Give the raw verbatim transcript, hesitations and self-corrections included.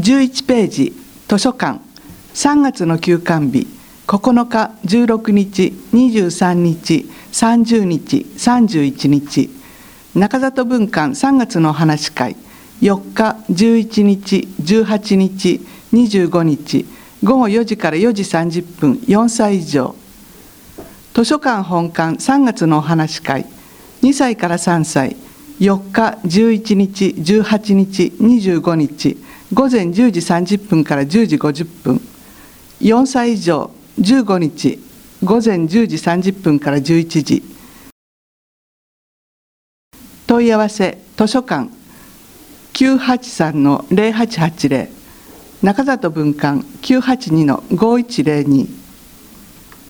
じゅういちページ、図書館、さんがつの休館日、ここのか、じゅうろくにち、にじゅうさんにち、さんじゅうにち、さんじゅういちにち、中里文館さんがつのお話会、よっか、じゅういちにち、じゅうはちにち、にじゅうごにち、ごごよじからよじさんじゅっぷん、よんさい以上。図書館本館さんがつのお話会、にさいからさんさい、よっか、じゅういちにち、じゅうはちにち、にじゅうごにち、ごぜんじゅうじさんじゅっぷんからじゅうじごじゅっぷん、よんさい以上、じゅうごにち、ごぜんじゅうじさんじゅっぷんからじゅういちじ。問い合わせ、図書館 きゅうはちさんのゼロはちはちゼロ、中里文館 きゅうはちにのごいちゼロに